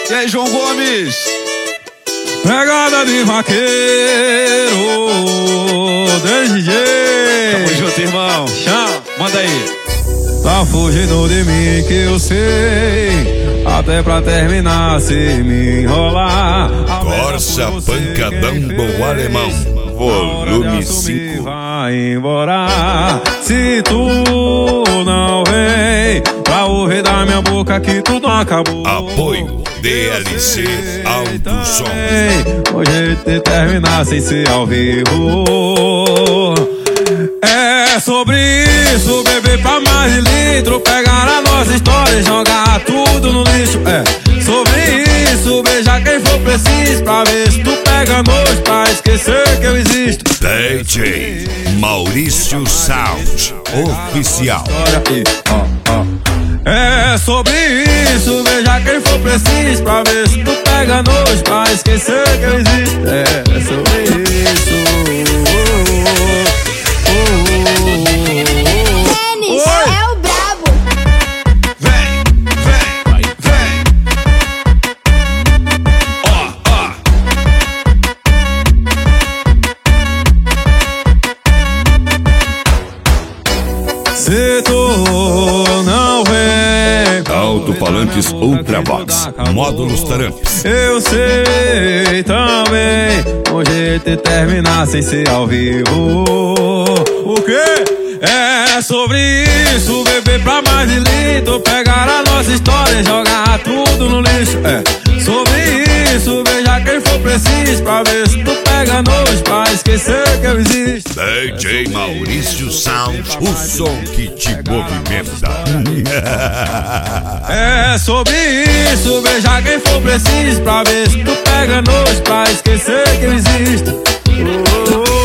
E aí, João Gomes? Pegada de vaqueiro, DJ. Tamo junto, irmão. Chama. Manda aí. Tá fugindo de mim que eu sei, até pra terminar se me enrolar. Corsa Pancadão Bom Alemão, volume 5. Vai embora se tu não vem pra ouvir da minha boca que tudo acabou. Apoio DLC Alto Som. Hoje de terminar sem ser ao vivo. É sobre isso, beber pra mais de litro, pegar a nossa história e jogar tudo no lixo. É sobre isso, beijar quem for preciso, pra ver se tu pega nojo, pra esquecer que eu existo. DJ Maurício Sound Oficial. É sobre isso, beijar quem for preciso, pra ver se tu pega nojo, pra esquecer que eu existo. É sobre isso. Tênis é o brabo. Vem, vem, vem. Ó, ó. Se tu não vem, Alto-falantes Ultravox, módulos Taramps. eu sei também, um jeito de terminar sem ser ao vivo. O quê? É sobre isso, beber pra mais de litro, pegar a nossa história e jogar tudo no lixo. É sobre isso, beijar quem for preciso, pra ver se tu pega nojo, pra esquecer que eu existo. DJ Maurício Sound, o som que te movimenta. É sobre isso, beijar quem for preciso, pra ver se tu pega nojo, pra esquecer que eu existo.